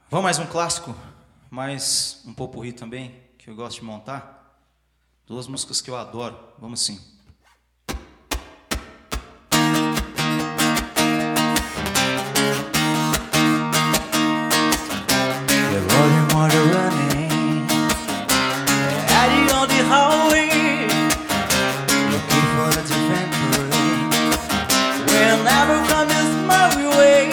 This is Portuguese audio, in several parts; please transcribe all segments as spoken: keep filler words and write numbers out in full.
Vamos mais um clássico, mais um popurrí também, que eu gosto de montar. Duas músicas que eu adoro. Vamos sim. The volume of the running, Eddie on the highway, looking for the defender. Whenever comes my way,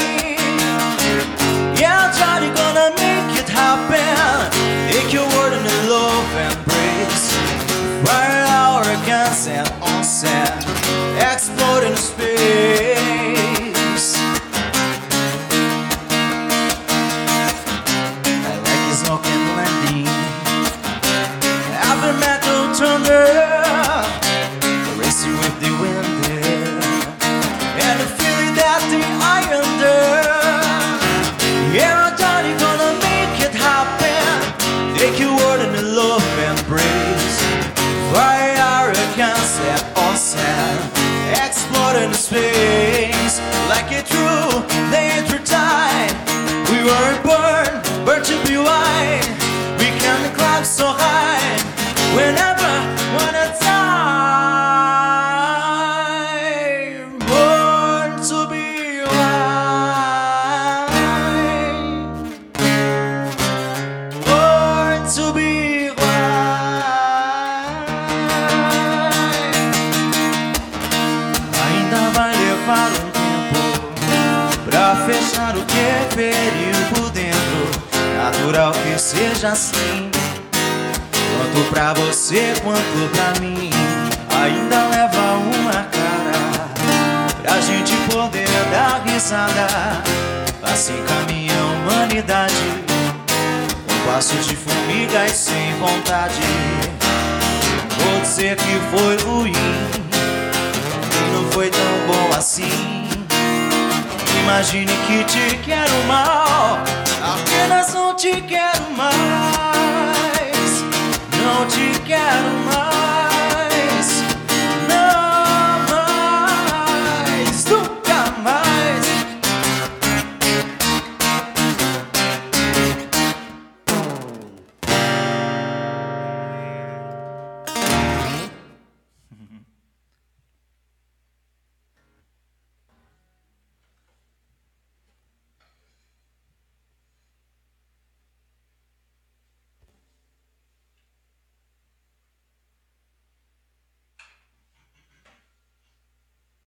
yeah, Johnny gonna make it happen. Take your word in a love embrace. Fire our guns and onset, explode in space. I like his smoke and landing, heavy metal thunder, racing with the wind there, and the feeling that the I under. Yeah, Johnny gonna make it happen. Take your word in a love embrace. Fire arrogance and onset, explode in space. Like a true nature time, we were born, born to be wide. We can climb so high, whenever, when it's time. Born to be wide, born to be wide. Ainda vai levar um tempo pra fechar o que é ferido por dentro. Natural que seja assim, tanto pra você quanto pra mim. Ainda leva uma cara pra gente poder dar risada. Assim caminha a humanidade, um passo de formiga e sem vontade. Vou dizer que foi ruim, não foi tão bom assim. Imagine que te quero mal, apenas não te quero mais. Não te quero mais.